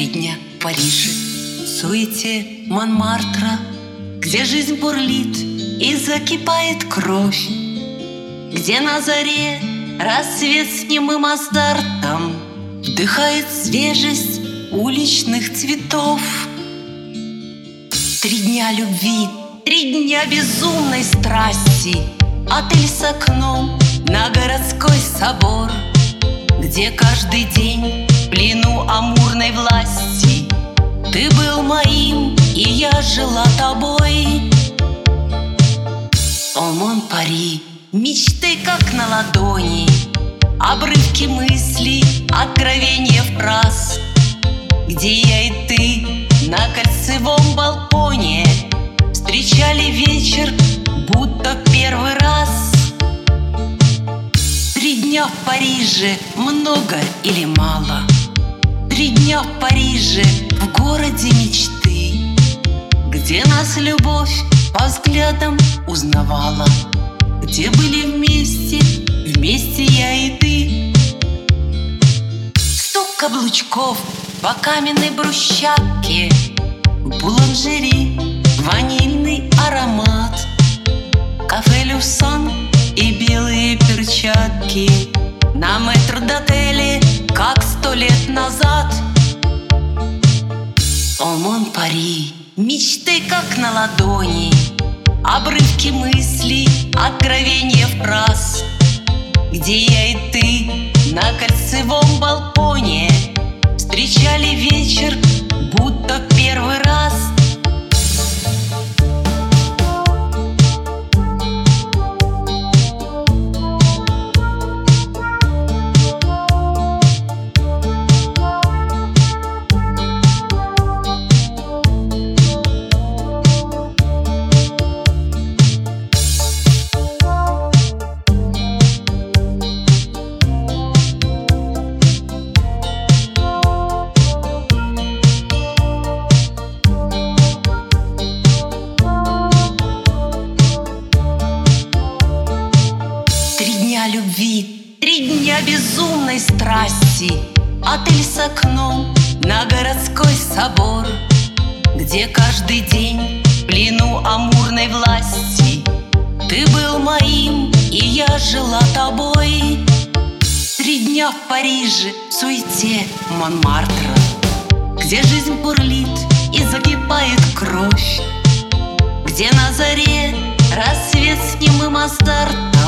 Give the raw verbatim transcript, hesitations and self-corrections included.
Три дня в Париже, в суете Монмартра, где жизнь бурлит и закипает кровь, где на заре рассвет с немым азартом вдыхает свежесть уличных цветов. Три дня любви, три дня безумной страсти, отель с окном на городской собор, где каждый день в плену амурной власти ты был моим, и я жила тобой. О, Мон-Пари, мечты как на ладони, обрывки мыслей, откровения фраз, где я и ты на кольцевом балконе встречали вечер, будто в первый раз. Три дня в Париже, много или мало? Три дня в Париже, в городе мечты, где нас любовь по взглядам узнавала, где были вместе, вместе я и ты. Стук каблучков по каменной брусчатке, в буланжери ванильный аромат, кафе «Люсан» и белые перчатки на метрдотеле, как сто лет назад. О, Мон-Пари, мечты как на ладони, обрывки мыслей, откровения фраз, где я и ты на кольцевом балконе встречали вечер, будто в первый раз. Три дня любви, три дня безумной страсти, отель с окном на городской собор, где каждый день в плену амурной власти ты был моим, и я жила тобой. Три дня в Париже, в суете Монмартра, где жизнь бурлит и закипает кровь, где на заре рассвет с немым азартом